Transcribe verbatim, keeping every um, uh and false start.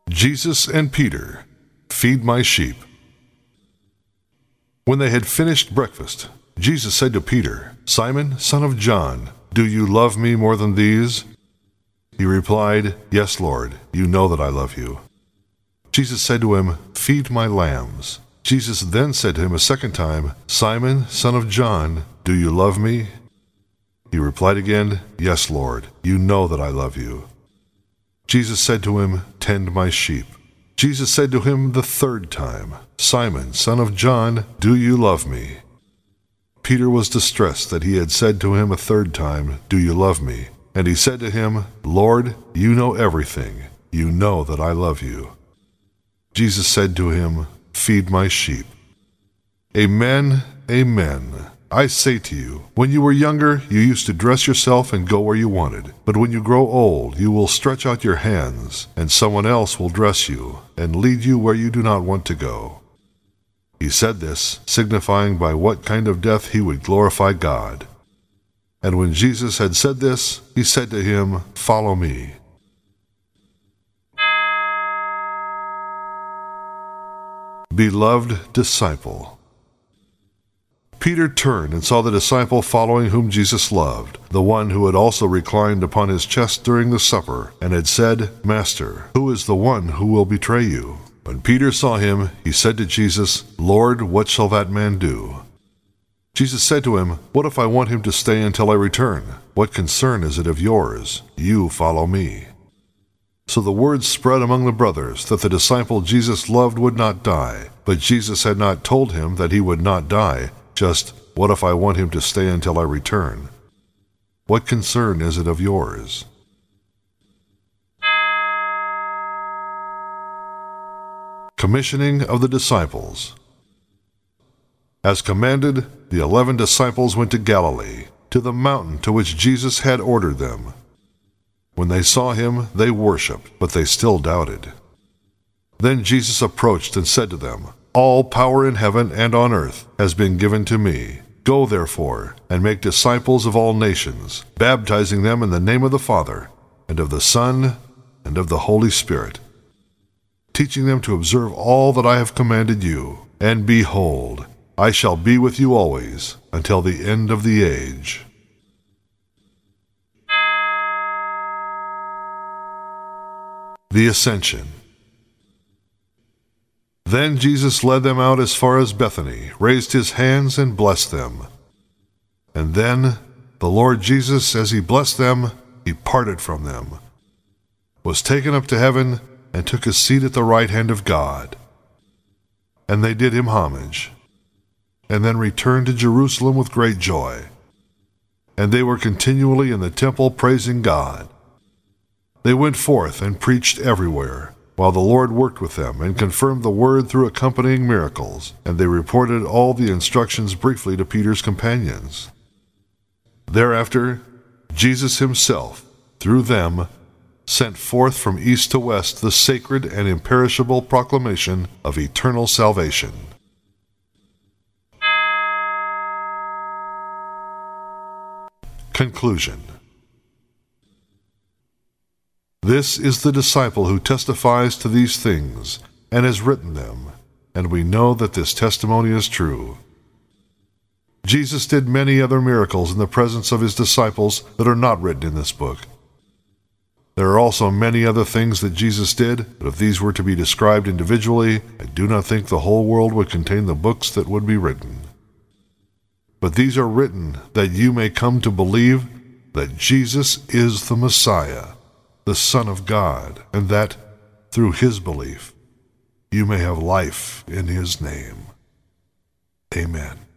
Jesus and Peter feed my sheep. When they had finished breakfast, Jesus said to Peter, "Simon, son of John, do you love me more than these?" He replied, "Yes, Lord, you know that I love you." Jesus said to him, "Feed my lambs." Jesus then said to him a second time, "Simon, son of John, do you love me?" He replied again, "Yes, Lord, you know that I love you." Jesus said to him, "Tend my sheep." Jesus said to him the third time, "Simon, son of John, do you love me?" Peter was distressed that he had said to him a third time, "Do you love me?" And he said to him, "Lord, you know everything. You know that I love you." Jesus said to him, "Feed my sheep." Amen, amen. I say to you, when you were younger, you used to dress yourself and go where you wanted. But when you grow old, you will stretch out your hands, and someone else will dress you and lead you where you do not want to go. He said this, signifying by what kind of death he would glorify God. And when Jesus had said this, he said to him, "Follow me." Beloved disciple. Peter turned and saw the disciple following whom Jesus loved, the one who had also reclined upon his chest during the supper, and had said, "Master, who is the one who will betray you?" When Peter saw him, he said to Jesus, "Lord, what shall that man do?" Jesus said to him, "What if I want him to stay until I return? What concern is it of yours? You follow me." So the word spread among the brothers that the disciple Jesus loved would not die, but Jesus had not told him that he would not die, just, "What if I want him to stay until I return? What concern is it of yours?" Commissioning of the disciples. As commanded, the eleven disciples went to Galilee, to the mountain to which Jesus had ordered them. When they saw him, they worshipped, but they still doubted. Then Jesus approached and said to them, "All power in heaven and on earth has been given to me. Go, therefore, and make disciples of all nations, baptizing them in the name of the Father, and of the Son, and of the Holy Spirit, teaching them to observe all that I have commanded you. And behold, I shall be with you always, until the end of the age." The Ascension. Then Jesus led them out as far as Bethany, raised his hands and blessed them. And then the Lord Jesus, as he blessed them, departed from them, was taken up to heaven, and took his seat at the right hand of God. And they did him homage, and then returned to Jerusalem with great joy. And they were continually in the temple praising God. They went forth and preached everywhere, while the Lord worked with them and confirmed the word through accompanying miracles, and they reported all the instructions briefly to Peter's companions. Thereafter, Jesus himself, through them, sent forth from east to west the sacred and imperishable proclamation of eternal salvation. Conclusion. This is the disciple who testifies to these things, and has written them, and we know that this testimony is true. Jesus did many other miracles in the presence of his disciples that are not written in this book. There are also many other things that Jesus did, but if these were to be described individually, I do not think the whole world would contain the books that would be written. But these are written that you may come to believe that Jesus is the Messiah, the Son of God, and that, through his belief, you may have life in his name. Amen.